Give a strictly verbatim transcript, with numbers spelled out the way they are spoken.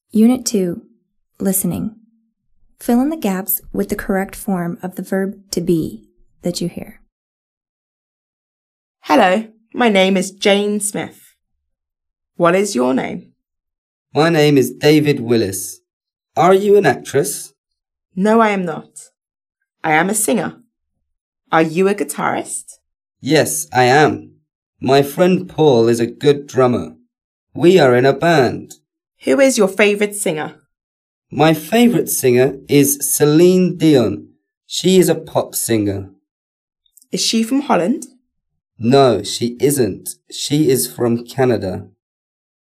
Unit two. Listening. Fill in the gaps with the correct form of the verb to be that you hear. Hello, my name is Jane Smith. What is your name? My name is David Willis. Are you an actress? No, I am not. I am a singer. Are you a guitarist? Yes, I am. My friend Paul is a good drummer. We are in a band. Who is your favourite singer? My favourite singer is Celine Dion. She is a pop singer. Is she from Holland? No, she isn't. She is from Canada.